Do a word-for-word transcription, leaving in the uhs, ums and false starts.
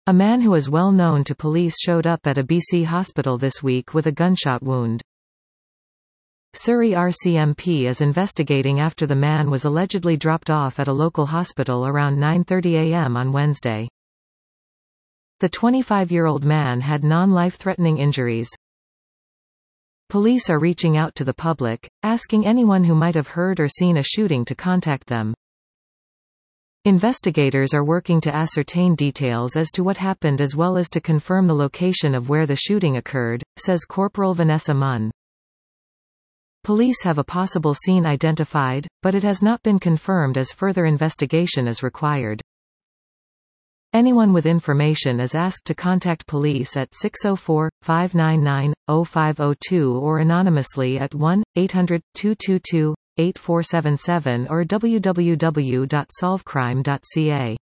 A man who is well known to police showed up at a B C hospital this week with a gunshot wound. Surrey R C M P is investigating after the man was allegedly dropped off at a local hospital around nine thirty a m on Wednesday. The twenty-five-year-old man had non-life-threatening injuries. Police are reaching out to the public, asking anyone who might have heard or seen a shooting to contact them. Investigators are working to ascertain details as to what happened as well as to confirm the location of where the shooting occurred, says Corporal Vanessa Munn. Police have a possible scene identified, but it has not been confirmed as further investigation is required. Anyone with information is asked to contact police at six oh four, five nine nine, oh five oh two or anonymously at one eight hundred, two two two, eight four seven seven or w w w dot solve crime dot c a.